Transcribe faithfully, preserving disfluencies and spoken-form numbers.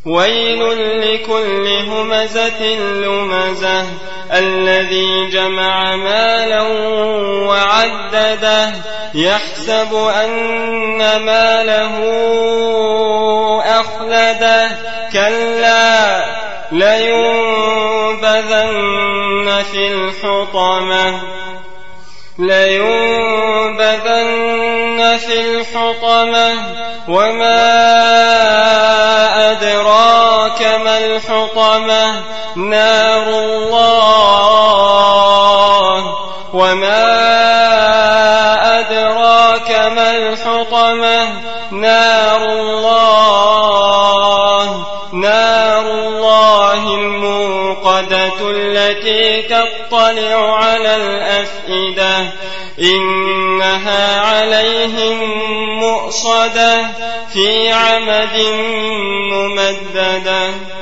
ويل لكل همزة لمزة الذي جمع مالا وعدده يحسب أن ماله أخلده كلا لينبذن في الحطمة لينبذن في الحطمة وما أدراك ما الحطمة نار الله وما أدراك ما الحطمة نار الله نار الله الموقدة التي تطلع على الأفئدة إنها عليهم مؤصدة في عمد ممددة.